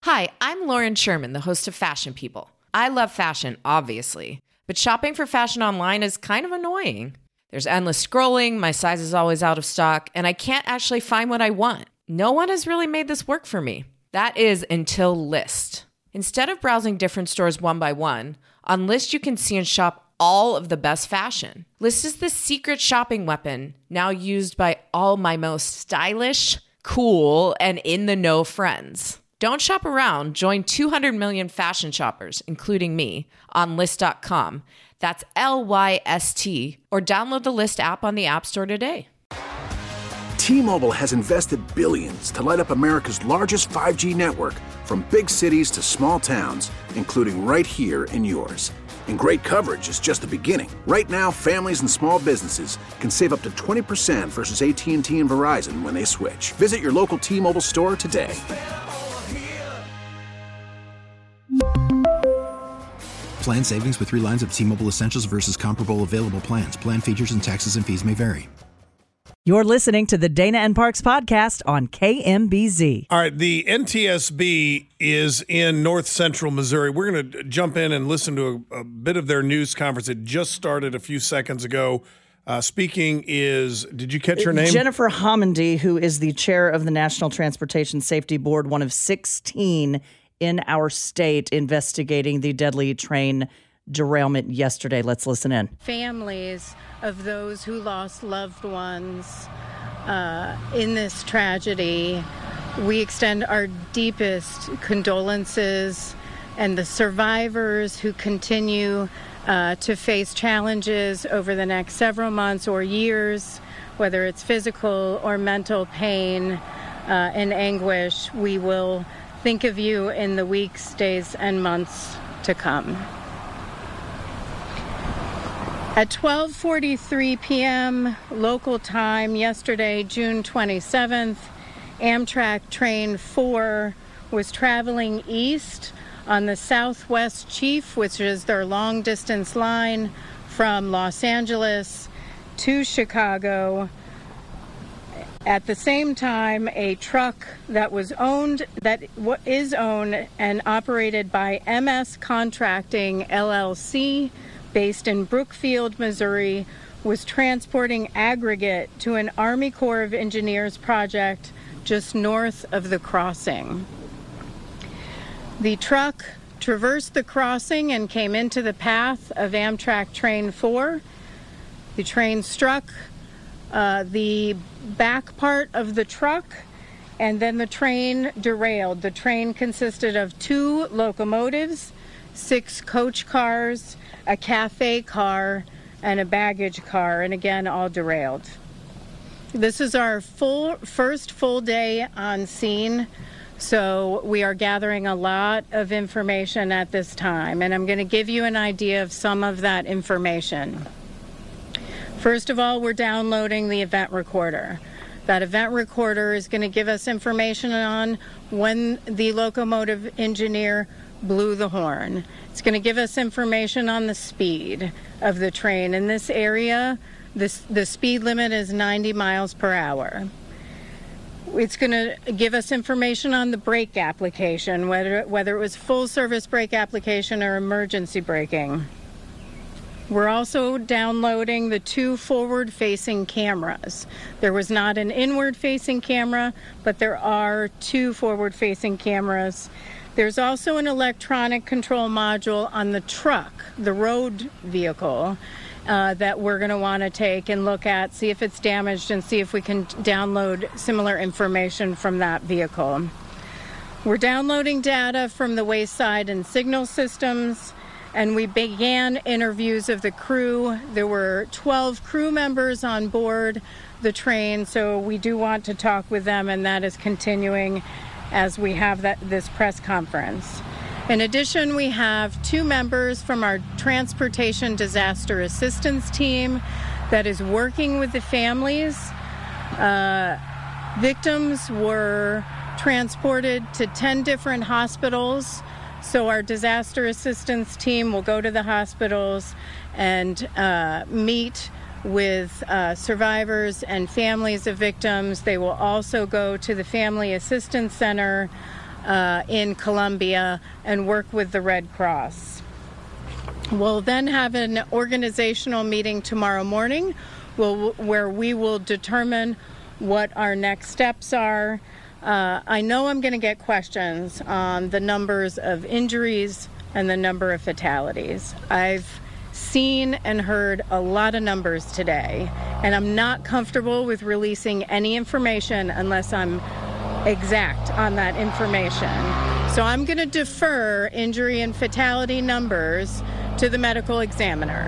Hi, I'm Lauren Sherman, the host of Fashion People. I love fashion, obviously, but shopping for fashion online is kind of annoying. There's endless scrolling, my size is always out of stock, and I can't actually find what I want. No one has really made this work for me. That is until Lyst. Instead of browsing different stores one by one, on Lyst you can see and shop all of the best fashion. Lyst is the secret shopping weapon now used by all my most stylish, cool, and in-the-know friends. Don't shop around. Join 200 million fashion shoppers, including me, on Lyst.com. That's Lyst, or download the Lyst app on the App Store today. T-Mobile has invested billions to light up America's largest 5G network, from big cities to small towns, including right here in yours. And great coverage is just the beginning. Right now, families and small businesses can save up to 20% versus AT&T and Verizon when they switch. Visit your local T-Mobile store today. Plan savings with 3 lines of T-Mobile Essentials versus comparable available plans. Plan features and taxes and fees may vary. You're listening to the Dana and Parks podcast on KMBZ. All right, the NTSB is in north central Missouri. We're going to jump in and listen to a bit of their news conference. It just started a few seconds ago. Speaking is, did you catch her name? Jennifer Homendy, who is the chair of the National Transportation Safety Board, one of 16 in our state investigating the deadly train derailment yesterday. Let's listen in. Families of those who lost loved ones in this tragedy, we extend our deepest condolences, and the survivors who continue to face challenges over the next several months or years, whether it's physical or mental pain and anguish, we will think of you in the weeks, days, and months to come. At 12:43 p.m. local time yesterday, June 27th, Amtrak Train 4 was traveling east on the Southwest Chief, which is their long-distance line from Los Angeles to Chicago. At the same time, a truck that is owned and operated by MS Contracting, LLC, based in Brookfield, Missouri, was transporting aggregate to an Army Corps of Engineers project just north of the crossing. The truck traversed the crossing and came into the path of Amtrak Train 4. The train struck the back part of the truck, and then the train derailed. The train consisted of 2 locomotives, 6 coach cars, a cafe car, and a baggage car, and again, all derailed. This is our first full day on scene, so we are gathering a lot of information at this time, and I'm going to give you an idea of some of that information. First of all, we're downloading the event recorder. That event recorder is going to give us information on when the locomotive engineer blew the horn. It's going to give us information on the speed of the train. In this area, the speed limit is 90 miles per hour. It's going to give us information on the brake application, whether it was full service brake application or emergency braking. We're also downloading the 2 forward-facing cameras. There was not an inward-facing camera, but there are 2 forward-facing cameras. There's also an electronic control module on the truck, the road vehicle, that we're going to want to take and look at, see if it's damaged, and see if we can download similar information from that vehicle. We're downloading data from the wayside and signal systems, and we began interviews of the crew. There were 12 crew members on board the train, so we do want to talk with them, and that is continuing as we have this press conference. In addition, we have 2 members from our Transportation Disaster Assistance Team that is working with the families. Victims were transported to 10 different hospitals. So our disaster assistance team will go to the hospitals and meet with survivors and families of victims. They will also go to the Family Assistance Center in Colombia and work with the Red Cross. We'll then have an organizational meeting tomorrow morning where we will determine what our next steps are. I know I'm going to get questions on the numbers of injuries and the number of fatalities. I've seen and heard a lot of numbers today, and I'm not comfortable with releasing any information unless I'm exact on that information. So I'm going to defer injury and fatality numbers to the medical examiner.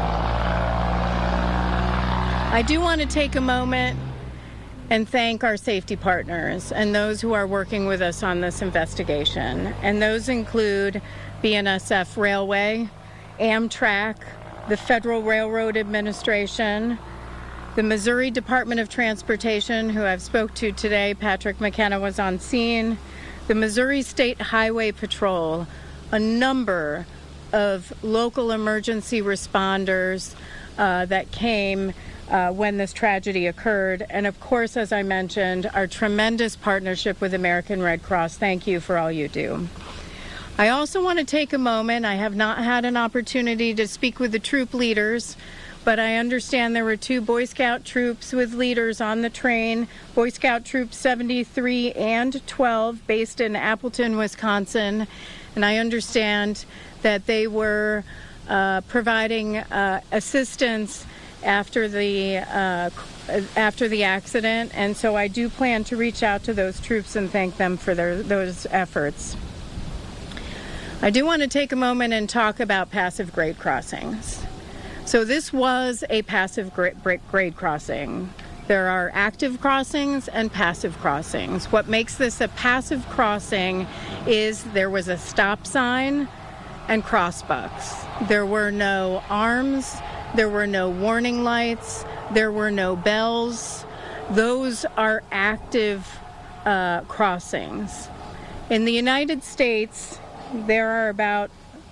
I do want to take a moment and thank our safety partners and those who are working with us on this investigation. And those include BNSF Railway, Amtrak, the Federal Railroad Administration, the Missouri Department of Transportation, who I've spoke to today. Patrick McKenna was on scene. The Missouri State Highway Patrol, a number of local emergency responders that came when this tragedy occurred. And of course, as I mentioned, our tremendous partnership with American Red Cross. Thank you for all you do. I also want to take a moment. I have not had an opportunity to speak with the troop leaders, but I understand there were 2 Boy Scout troops with leaders on the train, Boy Scout Troop 73 and 12, based in Appleton, Wisconsin. And I understand that they were providing assistance after the accident, and so I do plan to reach out to those troops and thank them for those efforts. I do want to take a moment and talk about passive grade crossings. So this was a passive grade crossing. There are active crossings and passive crossings. What makes this a passive crossing is there was a stop sign and crossbucks. There were no arms, there were no warning lights, there were no bells. Those are active crossings. In the United States, there are about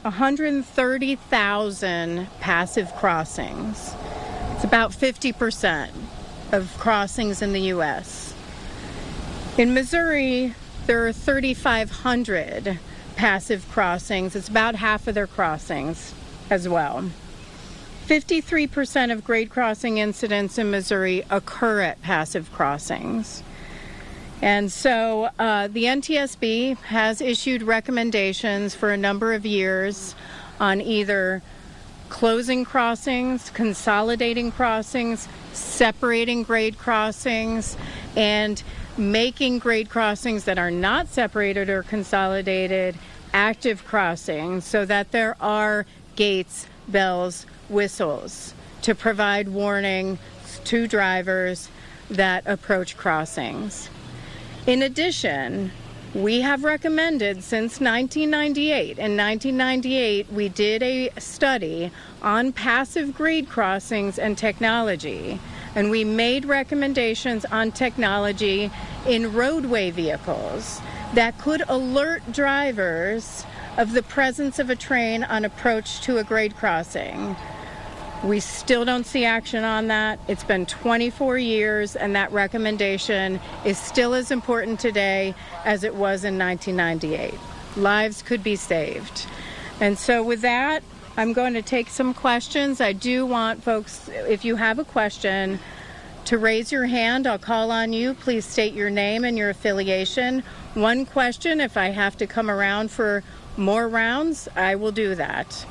130,000 passive crossings. It's about 50% of crossings in the U.S. In Missouri, there are 3,500 passive crossings. It's about half of their crossings as well. 53% of grade crossing incidents in Missouri occur at passive crossings. And so the NTSB has issued recommendations for a number of years on either closing crossings, consolidating crossings, separating grade crossings, and making grade crossings that are not separated or consolidated active crossings so that there are gates, bells, whistles to provide warning to drivers that approach crossings. In addition, we have recommended since 1998. In 1998, we did a study on passive grade crossings and technology, and we made recommendations on technology in roadway vehicles that could alert drivers of the presence of a train on approach to a grade crossing. We still don't see action on that. It's been 24 years, and that recommendation is still as important today as it was in 1998. Lives could be saved. And so with that, I'm going to take some questions. I do want folks, if you have a question, to raise your hand. I'll call on you. Please state your name and your affiliation. One question. If I have to come around for more rounds, I will do that.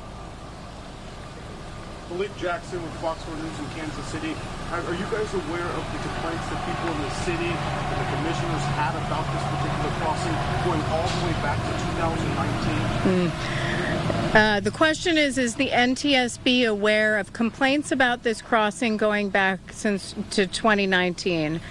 Malik Jackson with Fox 4 News in Kansas City. Are you guys aware of the complaints that people in the city and the commissioners had about this particular crossing going all the way back to 2019? The question is the NTSB aware of complaints about this crossing going back since to 2019?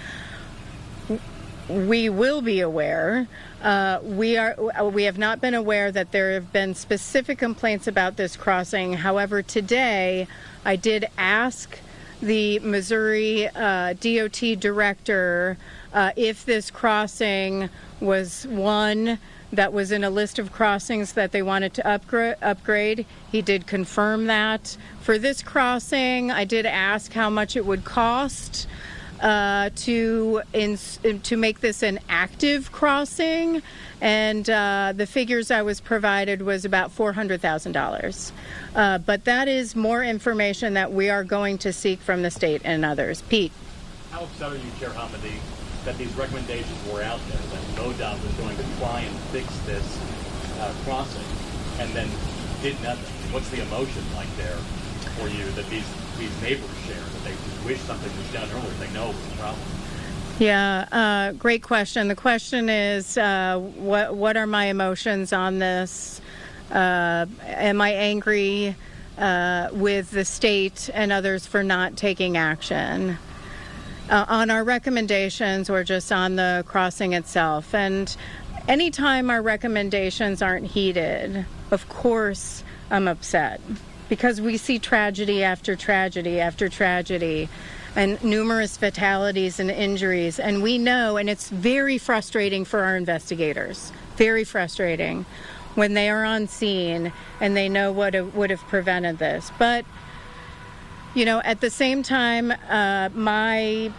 We will be aware. We have not been aware that there have been specific complaints about this crossing. However, today I did ask the Missouri DOT director if this crossing was one that was in a list of crossings that they wanted to upgrade. He did confirm that. For this crossing, I did ask how much it would cost. to make this an active crossing, and the figures I was provided was about $400,000. But that is more information that we are going to seek from the state and others. Pete. How upset are you, Chair Hamady, that these recommendations were out there, that MoDOT was going to try and fix this crossing, and then did nothing? What's the emotion like there for you that these neighbors share, that they wish something was done earlier, they know it was a problem? Yeah, great question. The question is, what are my emotions on this? Am I angry with the state and others for not taking action on our recommendations or just on the crossing itself? And anytime our recommendations aren't heeded, of course I'm upset, because we see tragedy after tragedy after tragedy and numerous fatalities and injuries. And we know, and it's very frustrating for our investigators, very frustrating when they are on scene and they know what would have prevented this. But, you know, at the same time, my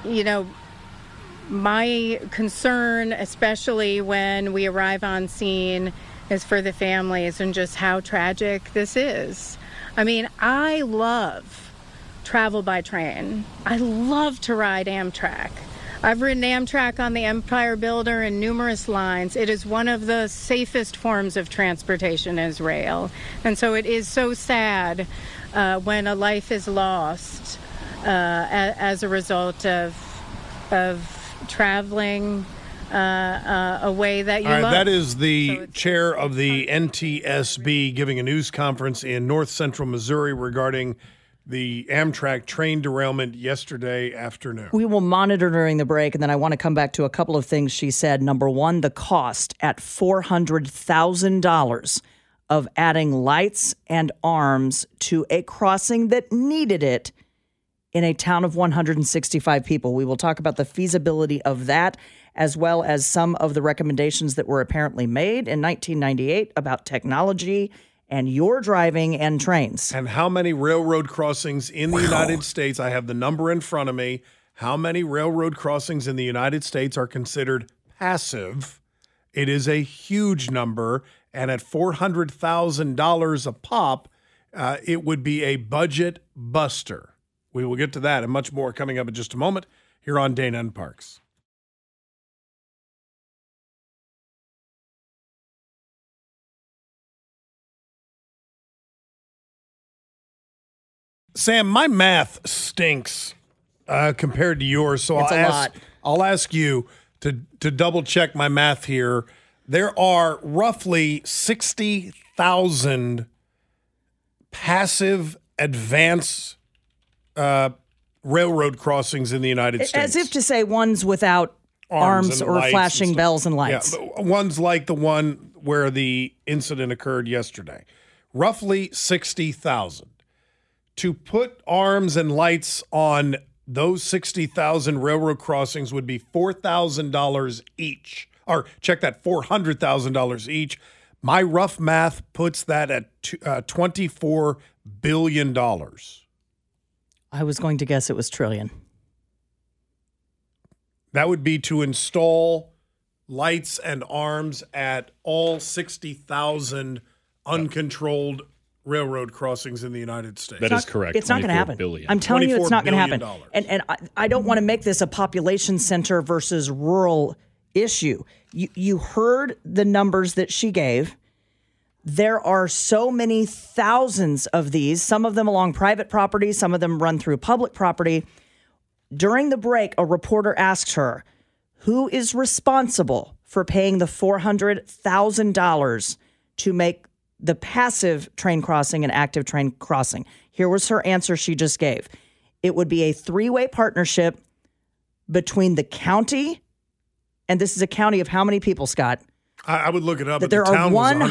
concern, especially when we arrive on scene, is for the families and just how tragic this is. I mean, I love travel by train. I love to ride Amtrak. I've ridden Amtrak on the Empire Builder and numerous lines. It is one of the safest forms of transportation is rail. And so it is so sad when a life is lost as a result of traveling a way that you love. That is the chair of the NTSB giving a news conference in north central Missouri regarding the Amtrak train derailment yesterday afternoon. We will monitor during the break, and then I want to come back to a couple of things she said. Number one, the cost at $400,000 of adding lights and arms to a crossing that needed it in a town of 165 people. We will talk about the feasibility of that, as well as some of the recommendations that were apparently made in 1998 about technology and your driving and trains. And how many railroad crossings in the United States, I have the number in front of me, how many railroad crossings in the United States are considered passive? It is a huge number, and at $400,000 a pop, it would be a budget buster. We will get to that and much more coming up in just a moment here on Dana and Parks. Sam, my math stinks compared to yours, so I'll ask you to double check my math here. There are roughly 60,000 passive advance railroad crossings in the United States. As if to say ones without arms or flashing bells and lights. Yeah, ones like the one where the incident occurred yesterday. Roughly 60,000. To put arms and lights on those 60,000 railroad crossings would be $4,000 each. Or check that, $400,000 each. My rough math puts that at $24 billion. I was going to guess it was trillion. That would be to install lights and arms at all 60,000 uncontrolled railroad crossings in the United States. That is correct. It's not going to happen. Billion. I'm telling you, it's not going to happen. And I don't want to make this a population center versus rural issue. You heard the numbers that she gave. There are so many thousands of these, some of them along private property, some of them run through public property. During the break, a reporter asked her, who is responsible for paying the $400,000 to make the passive train crossing an active train crossing? Here was her answer she just gave. It would be a three-way partnership between the county, and this is a county of how many people, Scott? I would look it up. That there are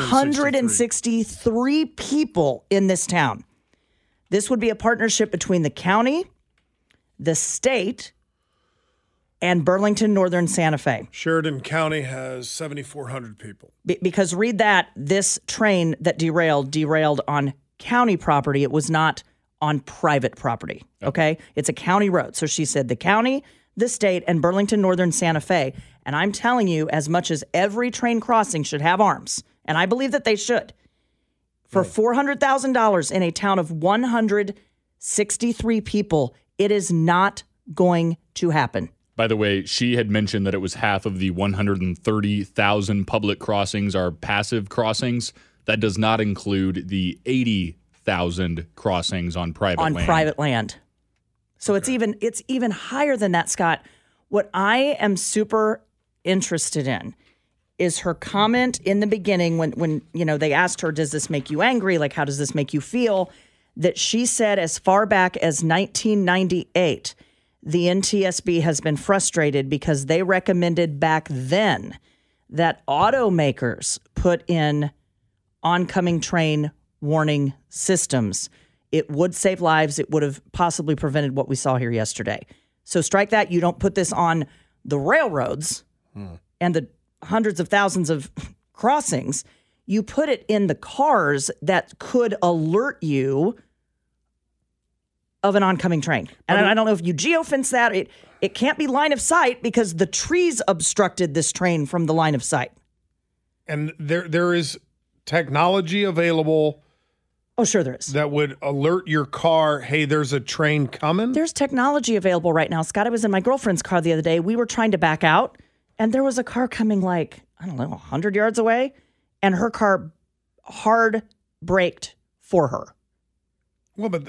163 people in this town. This would be a partnership between the county, the state, and Burlington Northern Santa Fe. Sheridan County has 7,400 people. Because read that, this train that derailed on county property. It was not on private property, okay? It's a county road. So she said the county, the state, and Burlington Northern Santa Fe. And I'm telling you, as much as every train crossing should have arms, and I believe that they should, for $400,000 in a town of 163 people, it is not going to happen. By the way, she had mentioned that it was half of the 130,000 public crossings are passive crossings. That does not include the 80,000 crossings on private land. So it's even higher than that, Scott. What I am super interested in is her comment in the beginning when they asked her, does this make you angry? Like, how does this make you feel? That she said as far back as 1998, the NTSB has been frustrated because they recommended back then that automakers put in oncoming train warning systems. It would save lives. It would have possibly prevented what we saw here yesterday. So strike that. You don't put this on the railroads and the hundreds of thousands of crossings. You put it in the cars that could alert you of an oncoming train. And I don't know if you geofence that. It can't be line of sight because the trees obstructed this train from the line of sight. And there is technology available. Oh, sure there is. That would alert your car, hey, there's a train coming? There's technology available right now. Scott, I was in my girlfriend's car the other day. We were trying to back out, and there was a car coming 100 yards away, and her car hard braked for her. Well, but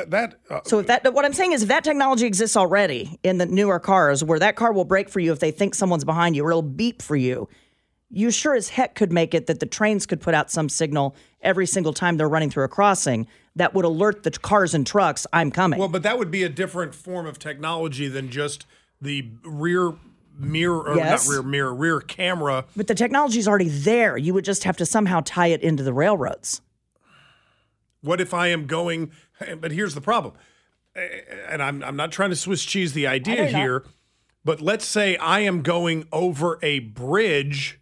what I'm saying is if that technology exists already in the newer cars where that car will brake for you if they think someone's behind you or it'll beep for you, you sure as heck could make it that the trains could put out some signal every single time they're running through a crossing that would alert the cars and trucks, I'm coming. Well, but that would be a different form of technology than just the rear mirror, or yes. not rear mirror, rear camera. But the technology's already there. You would just have to somehow tie it into the railroads. What if I am going, but here's the problem, and I'm not trying to Swiss cheese the idea here, but let's say I am going over a bridge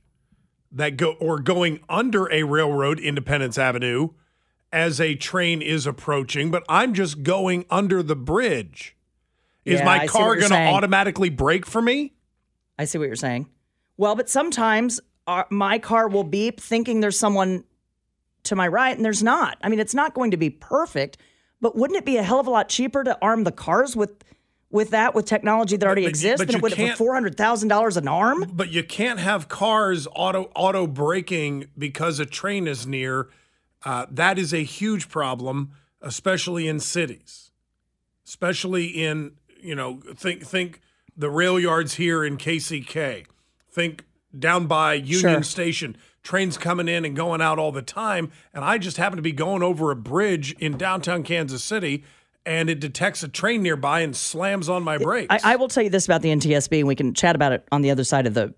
going under a railroad, Independence Avenue, as a train is approaching, but I'm just going under the bridge. Is my car going to automatically brake for me? I see what you're saying. Well, but sometimes my car will beep thinking there's someone to my right, and there's not. I mean, it's not going to be perfect, but wouldn't it be a hell of a lot cheaper to arm the cars with technology that already exists than it would for $400,000 an arm? But you can't have cars auto braking because a train is near. That is a huge problem, especially in cities, especially in, think the rail yards here in KCK. Think down by Union Station. Trains coming in and going out all the time, and I just happen to be going over a bridge in downtown Kansas City, and it detects a train nearby and slams on my brakes. I will tell you this about the NTSB, and we can chat about it on the other side of the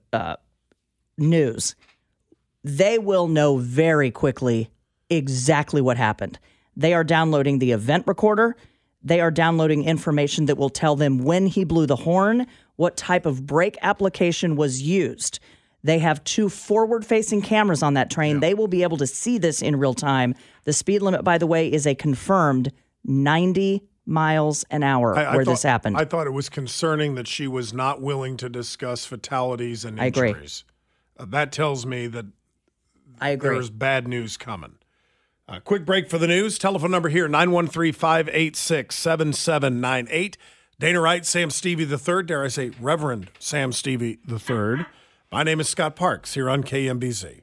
news. They will know very quickly exactly what happened. They are downloading the event recorder. They are downloading information that will tell them when he blew the horn, what type of brake application was used. They have 2 forward-facing cameras on that train. Yeah. They will be able to see this in real time. The speed limit, by the way, is a confirmed 90 miles an hour this happened. I thought it was concerning that she was not willing to discuss fatalities and injuries. I agree. That tells me that there's bad news coming. Quick break for the news. Telephone number here, 913-586-7798. Dana Wright, Sam Stevie III, dare I say Reverend Sam Stevie III. My name is Scott Parks here on KMBZ.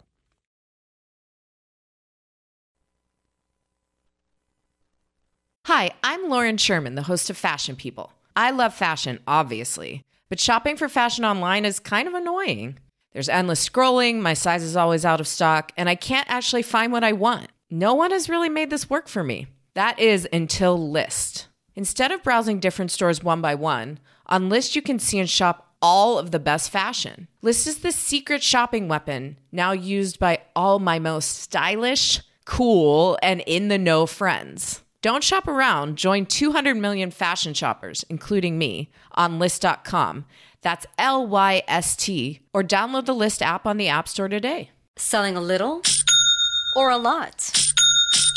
Hi, I'm Lauren Sherman, the host of Fashion People. I love fashion, obviously, but shopping for fashion online is kind of annoying. There's endless scrolling, my size is always out of stock, and I can't actually find what I want. No one has really made this work for me. That is until Lyst. Instead of browsing different stores one by one, on Lyst you can see and shop all of the best fashion. Lyst is the secret shopping weapon now used by all my most stylish, cool, and in-the-know friends. Don't shop around. Join 200 million fashion shoppers, including me, on Lyst.com. That's LYST. Or download the Lyst app on the App Store today. Selling a little or a lot?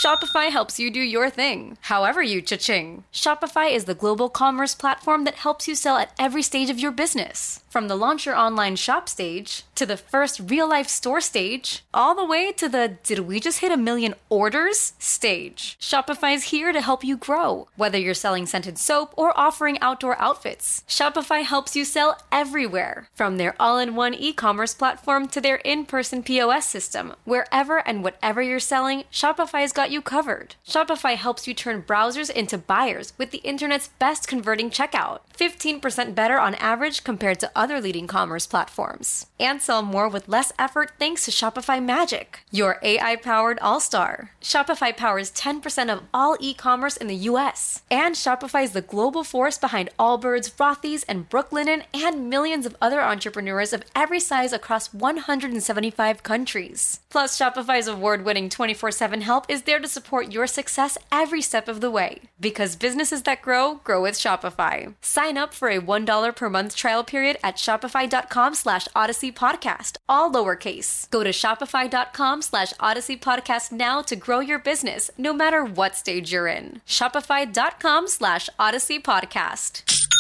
Shopify helps you do your thing, however you cha-ching. Shopify is the global commerce platform that helps you sell at every stage of your business. From the launch your online shop stage, to the first real-life store stage, all the way to the did we just hit 1 million orders stage. Shopify's here to help you grow. Whether you're selling scented soap or offering outdoor outfits, Shopify helps you sell everywhere. From their all-in-one e-commerce platform to their in-person POS system, wherever and whatever you're selling, Shopify's got you covered. Shopify helps you turn browsers into buyers with the internet's best converting checkout. 15% better on average compared to other leading commerce platforms. And sell more with less effort thanks to Shopify Magic, your AI-powered all-star. Shopify powers 10% of all e-commerce in the US. And Shopify is the global force behind Allbirds, Rothy's, and Brooklinen, and millions of other entrepreneurs of every size across 175 countries. Plus, Shopify's award-winning 24/7 help is there to support your success every step of the way. Because businesses that grow, grow with Shopify. Sign up for a $1 per month trial period at shopify.com/Odyssey Podcast, all lowercase. Go to shopify.com/Odyssey Podcast now to grow your business, no matter what stage you're in. Shopify.com/Odyssey Podcast.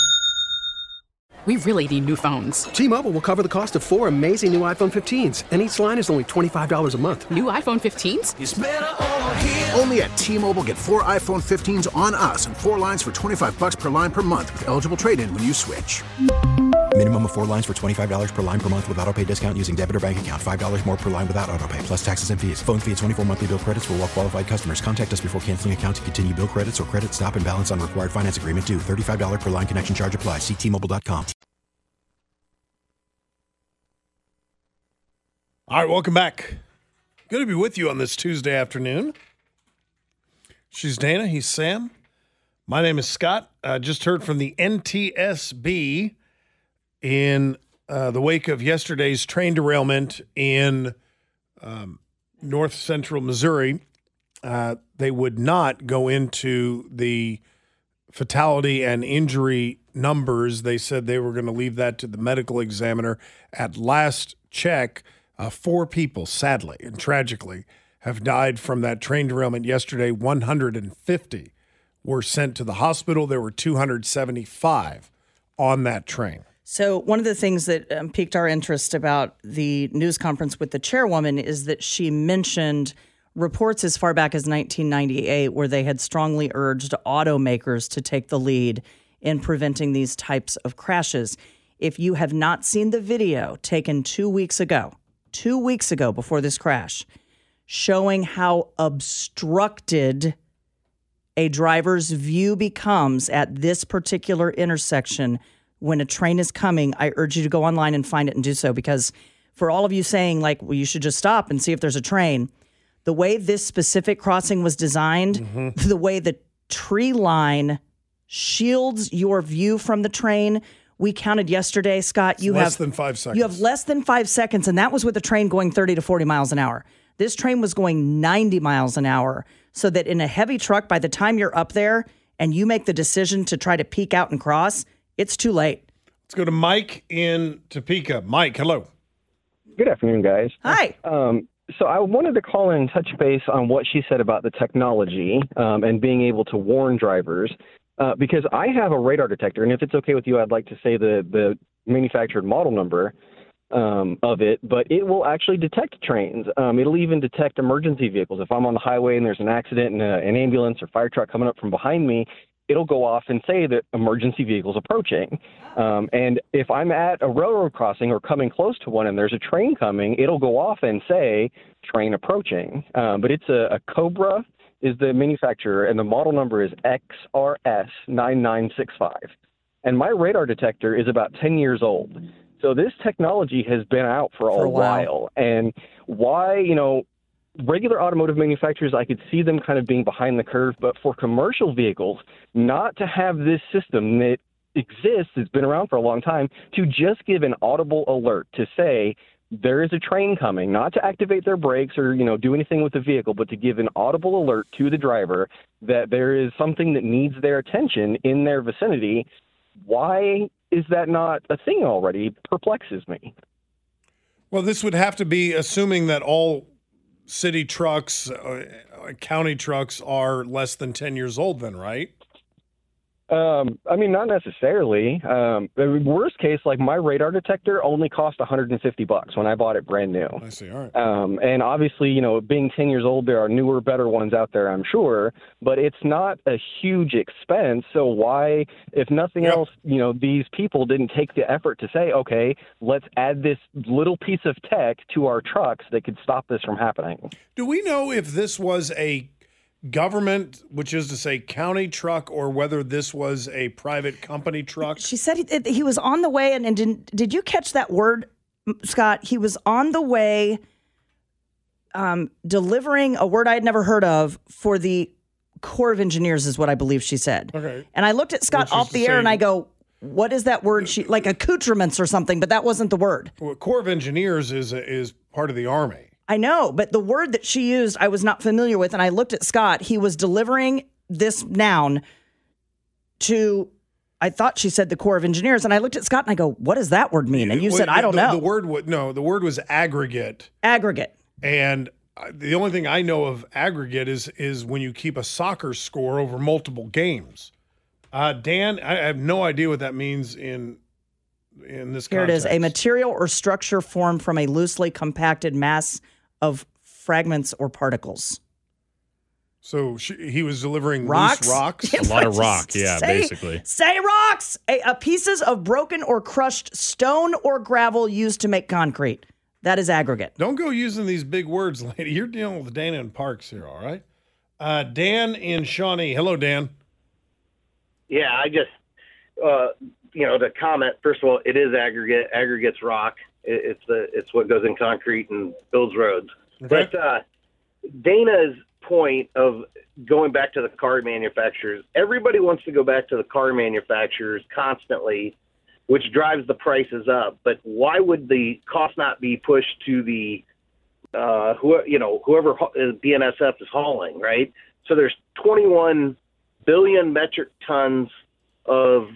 We really need new phones. T-Mobile will cover the cost of 4 amazing new iPhone 15s, and each line is only $25 a month. New iPhone 15s? It's better over here. Only at T-Mobile, get 4 iPhone 15s on us and 4 lines for $25 per line per month with eligible trade-in when you switch. Minimum of 4 lines for $25 per line per month with autopay discount using debit or bank account. $5 more per line without autopay, plus taxes and fees. Phone fee at 24 monthly bill credits for well-qualified customers. Contact us before canceling account to continue bill credits or credit stop and balance on required finance agreement due. $35 per line connection charge applies. See T-Mobile.com. All right, welcome back. Good to be with you on this Tuesday afternoon. She's Dana. He's Sam. My name is Scott. Just heard from the NTSB in the wake of yesterday's train derailment in north central Missouri. They would not go into the fatality and injury numbers. They said they were going to leave that to the medical examiner. At last check, 4 people, sadly and tragically, have died from that train derailment yesterday. 150 were sent to the hospital. There were 275 on that train. So one of the things that piqued our interest about the news conference with the chairwoman is that she mentioned reports as far back as 1998 where they had strongly urged automakers to take the lead in preventing these types of crashes. If you have not seen the video taken 2 weeks ago before this crash, showing how obstructed a driver's view becomes at this particular intersection when a train is coming, I urge you to go online and find it and do so, because for all of you saying, like, well, you should just stop and see if there's a train, the way this specific crossing was designed, the way the tree line shields your view from the train. We counted yesterday, Scott. You have less than 5 seconds. You have less than 5 seconds, and that was with a train going 30 to 40 miles an hour. This train was going 90 miles an hour, so that in a heavy truck, by the time you're up there and you make the decision to try to peek out and cross, it's too late. Let's go to Mike in Topeka. Mike, hello. Good afternoon, guys. Hi. So I wanted to call in and touch base on what she said about the technology and being able to warn drivers. Because I have a radar detector, and if it's okay with you, I'd like to say the manufactured model number of it, but it will actually detect trains. It'll even detect emergency vehicles. If I'm on the highway and there's an accident and an ambulance or fire truck coming up from behind me, it'll go off and say that emergency vehicle's approaching. And if I'm at a railroad crossing or coming close to one and there's a train coming, it'll go off and say train approaching. But it's a Cobra is the manufacturer, and the model number is XRS9965. And my radar detector is about 10 years old. So this technology has been out for a while. And why, regular automotive manufacturers, I could see them kind of being behind the curve, but for commercial vehicles, not to have this system that exists, it's been around for a long time, to just give an audible alert to say, there is a train coming, not to activate their brakes or, do anything with the vehicle, but to give an audible alert to the driver that there is something that needs their attention in their vicinity. Why is that not a thing already? Perplexes me. Well, this would have to be assuming that all city trucks county trucks are less than 10 years old then, right? I mean, not necessarily. The worst case, like my radar detector only cost $150 when I bought it brand new. I see. All right. And obviously, being 10 years old, there are newer, better ones out there, I'm sure, but it's not a huge expense. So why, if nothing else, these people didn't take the effort to say, okay, let's add this little piece of tech to our trucks that could stop this from happening. Do we know if this was a government, which is to say county truck, or whether this was a private company truck? She said he was on the way, and did you catch that word, Scott? He was on the way delivering a word I had never heard of for the Corps of Engineers is what I believe she said. Okay. And I looked at Scott off the air and I go, what is that word? Like accoutrements or something, but that wasn't the word. Well, Corps of Engineers is part of the Army. I know, but the word that she used, I was not familiar with. And I looked at Scott. He was delivering this noun to, I thought she said the Corps of Engineers. And I looked at Scott and I go, what does that word mean? And you said, I don't know. The word was aggregate. Aggregate. And the only thing I know of aggregate is when you keep a soccer score over multiple games. Dan, I have no idea what that means in this context. Here it is, a material or structure formed from a loosely compacted mass of fragments or particles. So he was delivering rocks? Loose rocks? A lot of rock, basically. Say rocks! Pieces of broken or crushed stone or gravel used to make concrete. That is aggregate. Don't go using these big words, lady. You're dealing with Dana and Parks here, all right? Dan in Shawnee. Hello, Dan. Yeah, I just, to comment, first of all, it is aggregate. Aggregate's rock. It's what goes in concrete and builds roads. Okay. But Dana's point of going back to the car manufacturers, everybody wants to go back to the car manufacturers constantly, which drives the prices up. But why would the cost not be pushed to the whoever BNSF is hauling, right? So there's 21 billion metric tons of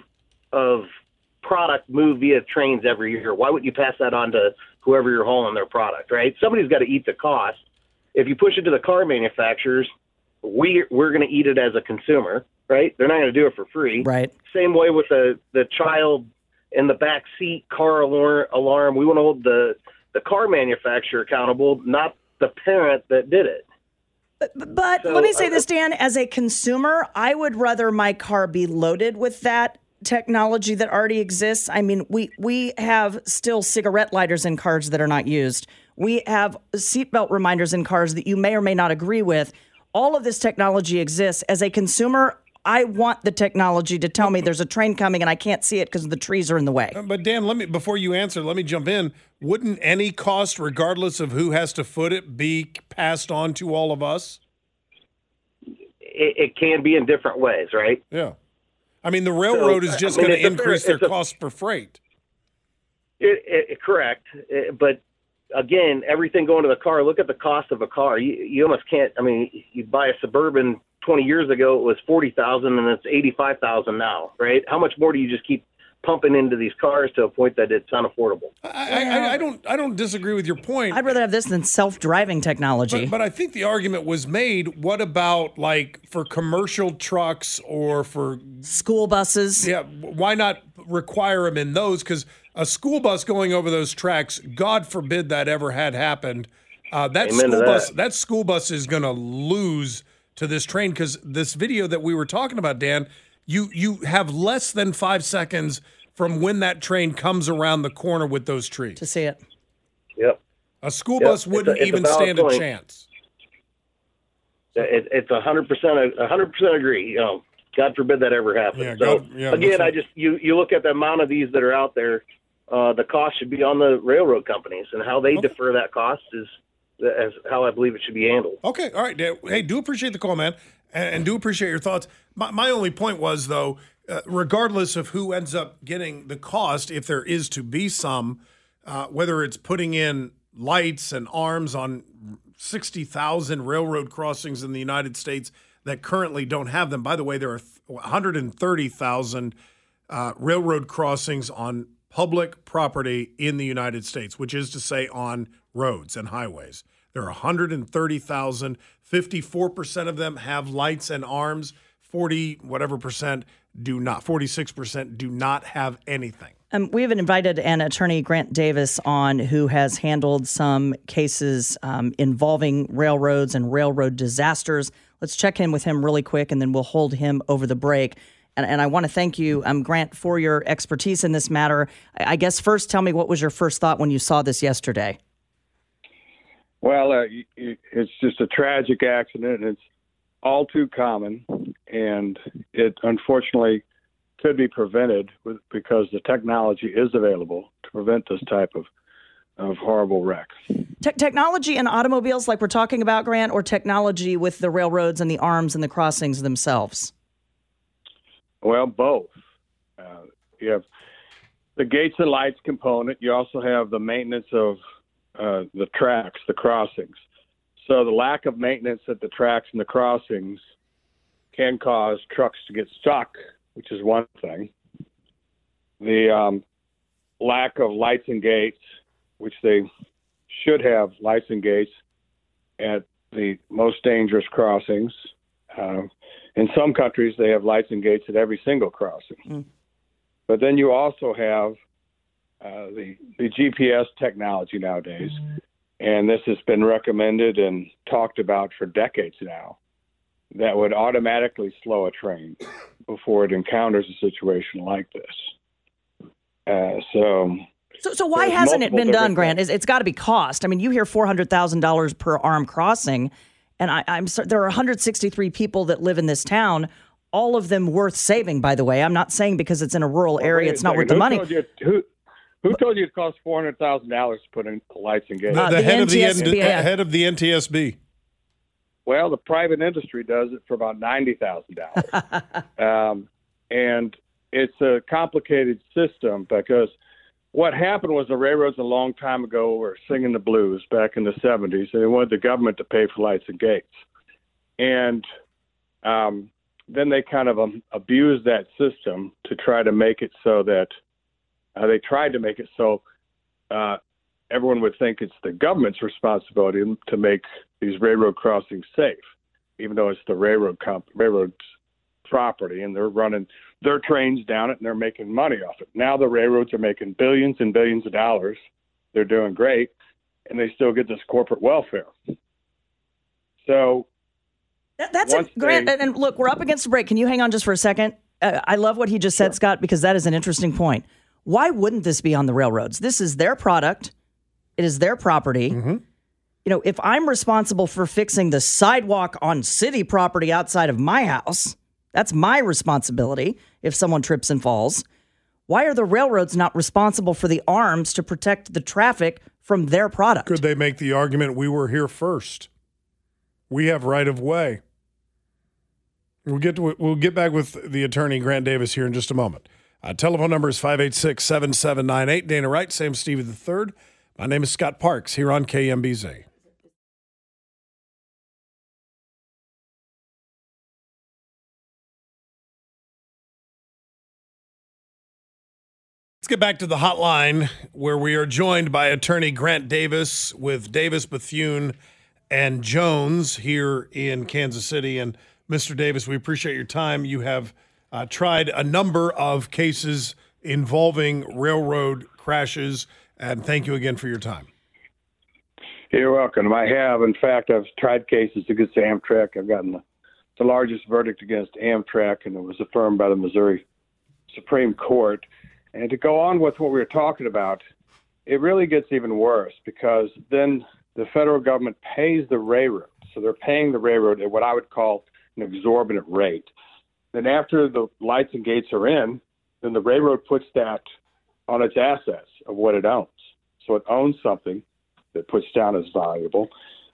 product moved via trains every year. Why would you pass that on to whoever you're hauling their product, right? Somebody's got to eat the cost. If you push it to the car manufacturers, we're going to eat it as a consumer, right? They're not going to do it for free. Right. Same way with the child in the back seat car alarm. We want to hold the car manufacturer accountable, not the parent that did it. But let me say this, Dan, as a consumer, I would rather my car be loaded with that technology that already exists. I mean, we have still cigarette lighters in cars that are not used. We have seatbelt reminders in cars that you may or may not agree with. All of this technology exists. As a consumer, I want the technology to tell me there's a train coming and I can't see it because the trees are in the way. But Dan, before you answer, let me jump in. Wouldn't any cost, regardless of who has to foot it, be passed on to all of us? It can be in different ways, right? Yeah. I mean, the railroad is just going to increase their cost per freight. Correct. But again, everything going to the car, look at the cost of a car. You almost can't, you buy a Suburban 20 years ago, it was $40,000 and it's $85,000 now, right? How much more do you just keep pumping into these cars to a point that it's unaffordable? I don't disagree with your point. I'd rather have this than self-driving technology. But I think the argument was made, what about like for commercial trucks or for school buses? Yeah, why not require them in those? Because a school bus going over those tracks, God forbid that ever had happened. That school bus is going to lose to this train, because this video that we were talking about, Dan, you have less than 5 seconds from when that train comes around the corner with those trees to see it. Yep. A school bus wouldn't even stand a chance. It's 100% agree. God forbid that ever happens. You look at the amount of these that are out there. The cost should be on the railroad companies, and how they defer that cost is how I believe it should be handled. Okay, all right, Dan. Hey, do appreciate the call, man, and do appreciate your thoughts. My only point was, though, regardless of who ends up getting the cost, if there is to be some, whether it's putting in lights and arms on 60,000 railroad crossings in the United States that currently don't have them. By the way, there are 130,000 railroad crossings on public property in the United States, which is to say on roads and highways. There are 130,000. 54% of them have lights and arms. 46% do not have anything. We have invited an attorney, Grant Davis, on who has handled some cases involving railroads and railroad disasters. Let's check in with him really quick, and then we'll hold him over the break. And I want to thank you, Grant, for your expertise in this matter. I guess first, tell me, what was your first thought when you saw this yesterday? Well, it's just a tragic accident. It's all too common, and it unfortunately could be prevented because the technology is available to prevent this type of horrible wrecks. Technology in automobiles like we're talking about, Grant, or technology with the railroads and the arms and the crossings themselves? Well, both. You have the gates and lights component. You also have the maintenance of the tracks, the crossings. So the lack of maintenance at the tracks and the crossings can cause trucks to get stuck, which is one thing. The lack of lights and gates, which they should have lights and gates at the most dangerous crossings. In some countries, they have lights and gates at every single crossing. But then you also have the GPS technology nowadays, and this has been recommended and talked about for decades now, that would automatically slow a train before it encounters a situation like this. So why hasn't it been done, Grant? It's got to be cost. I mean, you hear $400,000 per armed crossing, and I'm sorry, there are 163 people that live in this town, all of them worth saving, by the way. I'm not saying because it's in a rural area, it's not worth the money. Who told you it costs $400,000 to put in lights and gates? The head of the NTSB. Well, the private industry does it for about $90,000. And it's a complicated system because what happened was the railroads a long time ago were singing the blues back in the 70s. And they wanted the government to pay for lights and gates. And then they kind of abused that system to try to make it so that everyone would think it's the government's responsibility to make these railroad crossings safe, even though it's the railroad's property, and they're running their trains down it and they're making money off it. Now the railroads are making billions and billions of dollars. They're doing great, and they still get this corporate welfare. So that's it, Grant. And look, we're up against a break. Can you hang on just for a second? I love what he just said, Scott, because that is an interesting point. Why wouldn't this be on the railroads? This is their product. It is their property. Mm-hmm. You know, if I'm responsible for fixing the sidewalk on city property outside of my house, that's my responsibility if someone trips and falls. Why are the railroads not responsible for the arms to protect the traffic from their product? Could they make the argument, we were here first? We have right of way. We'll get back with the attorney, Grant Davis, here in just a moment. Telephone number is 586-7798. Dana Wright, Sam Stevie III. My name is Scott Parks here on KMBZ. Let's get back to the hotline where we are joined by attorney Grant Davis with Davis, Bethune, and Jones here in Kansas City. And Mr. Davis, we appreciate your time. You have tried a number of cases involving railroad crashes, and thank you again for your time. You're welcome. I have. In fact, I've tried cases against Amtrak. I've gotten the largest verdict against Amtrak, and it was affirmed by the Missouri Supreme Court. And to go on with what we were talking about, it really gets even worse because then the federal government pays the railroad. So they're paying the railroad at what I would call an exorbitant rate. Then after the lights and gates are in, then the railroad puts that on its assets of what it owns. So it owns something that puts down as valuable.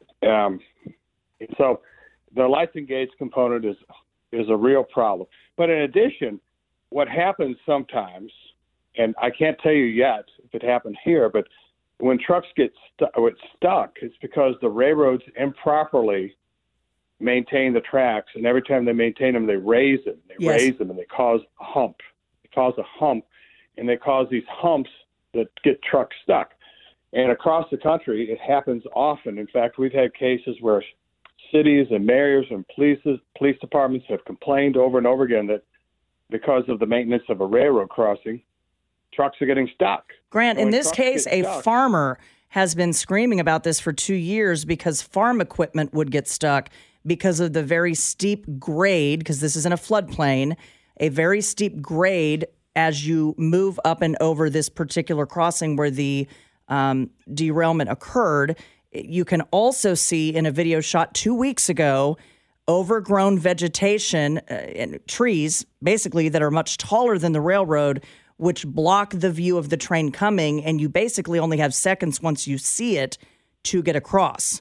So the lights and gates component is a real problem. But in addition, what happens sometimes, and I can't tell you yet if it happened here, but when trucks get stuck, it's because the railroads improperly maintain the tracks, and every time they maintain them, they raise them. Raise them, and they cause a hump. They cause a hump, and they cause these humps that get trucks stuck. And across the country, it happens often. In fact, we've had cases where cities and mayors and police departments have complained over and over again that because of the maintenance of a railroad crossing, trucks are getting stuck. Grant, in this case, a farmer has been screaming about this for 2 years because farm equipment would get stuck because of the very steep grade, because this is in a floodplain, a very steep grade as you move up and over this particular crossing where the derailment occurred. You can also see in a video shot 2 weeks ago, overgrown vegetation and trees, basically, that are much taller than the railroad, which block the view of the train coming, and you basically only have seconds once you see it to get across.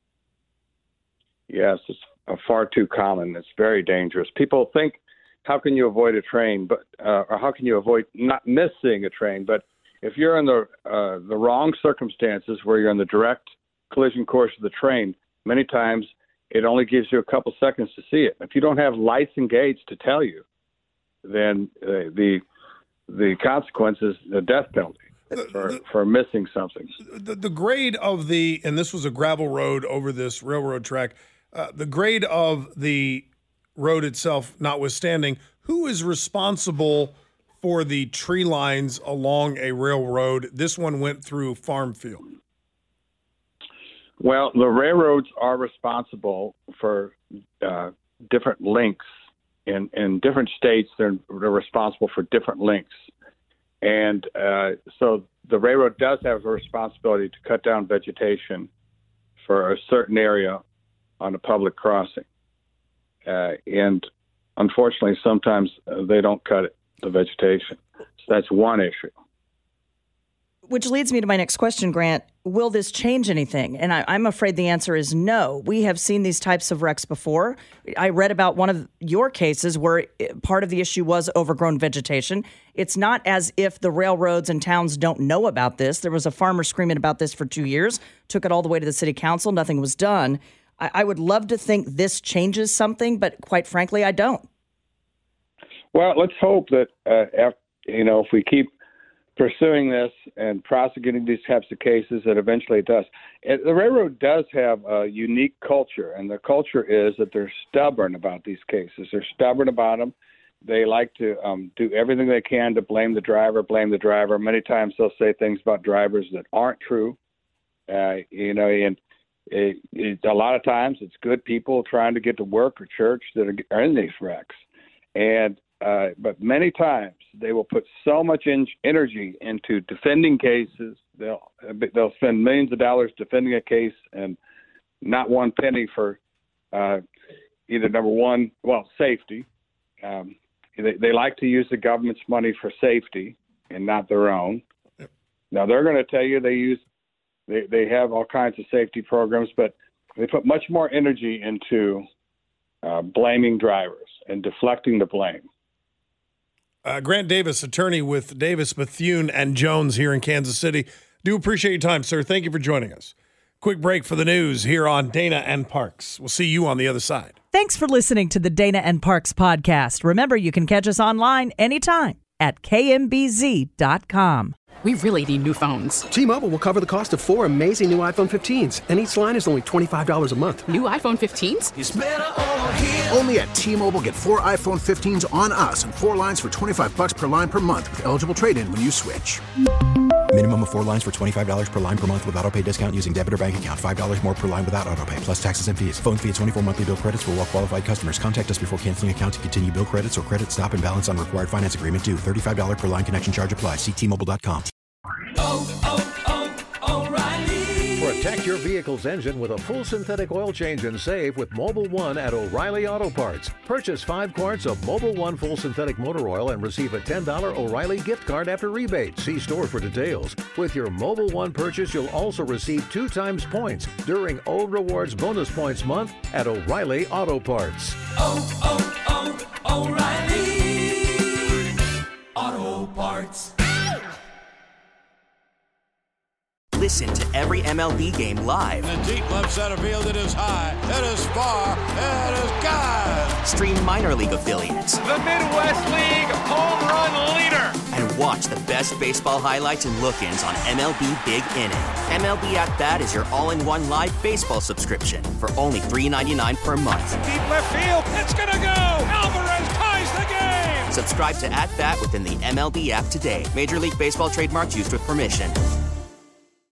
Yes, it's far too common. It's very dangerous. People think, how can you avoid a train, or how can you avoid not missing a train? But if you're in the wrong circumstances where you're in the direct collision course of the train, many times it only gives you a couple seconds to see it. If you don't have lights engaged to tell you, then the consequence is the death penalty for missing something. The grade of and this was a gravel road over this railroad track, the grade of the road itself notwithstanding, who is responsible for the tree lines along a railroad? This one went through farm field. Well, the railroads are responsible for different lengths. In different states, they're responsible for different lengths. And so the railroad does have a responsibility to cut down vegetation for a certain area on a public crossing. And unfortunately, sometimes they don't cut the vegetation. So that's one issue. Which leads me to my next question, Grant. Will this change anything? And I'm afraid the answer is no. We have seen these types of wrecks before. I read about one of your cases where part of the issue was overgrown vegetation. It's not as if the railroads and towns don't know about this. There was a farmer screaming about this for 2 years, took it all the way to the city council. Nothing was done. I would love to think this changes something, but quite frankly, I don't. Well, let's hope that, if we keep pursuing this and prosecuting these types of cases, that eventually it does. The railroad does have a unique culture, and the culture is that they're stubborn about these cases. They're stubborn about them. They like to do everything they can to blame the driver. Many times they'll say things about drivers that aren't true, and a lot of times it's good people trying to get to work or church that are in these wrecks. But many times they will put so much energy into defending cases. They'll spend millions of dollars defending a case and not one penny for either safety. They like to use the government's money for safety and not their own. Now they're going to tell you they have all kinds of safety programs, but they put much more energy into blaming drivers and deflecting the blame. Grant Davis, attorney with Davis, Bethune, and Jones here in Kansas City. Do appreciate your time, sir. Thank you for joining us. Quick break for the news here on Dana and Parks. We'll see you on the other side. Thanks for listening to the Dana and Parks podcast. Remember, you can catch us online anytime at kmbz.com. We really need new phones. T-Mobile will cover the cost of 4 amazing new iPhone 15s, and each line is only $25 a month. New iPhone 15s? It's better over here. Only at T-Mobile, get 4 iPhone 15s on us and 4 lines for $25 per line per month with eligible trade-in when you switch. Minimum of 4 lines for $25 per line per month with autopay discount using debit or bank account. $5 more per line without autopay, plus taxes and fees. Phone fee at 24 monthly bill credits for well-qualified customers. Contact us before canceling account to continue bill credits or credit stop and balance on required finance agreement due. $35 per line connection charge applies. See T-Mobile.com. O'Reilly. Protect your vehicle's engine with a full synthetic oil change and save with Mobil 1 at O'Reilly Auto Parts. Purchase 5 quarts of Mobil 1 full synthetic motor oil and receive a $10 O'Reilly gift card after rebate. See store for details. With your Mobil 1 purchase, you'll also receive 2 times points during O Rewards Bonus Points Month at O'Reilly Auto Parts. O'Reilly Auto Parts. Listen to every MLB game live. In the deep left center field, it is high, it is far, it is gone. Stream minor league affiliates. The Midwest League home run leader. And Watch the best baseball highlights and look-ins on MLB Big Inning. MLB At Bat is your all-in-one live baseball subscription for only $3.99 per month. Deep left field. It's going to go. Alvarez ties the game. Subscribe to At Bat within the MLB app today. Major League Baseball trademarks used with permission.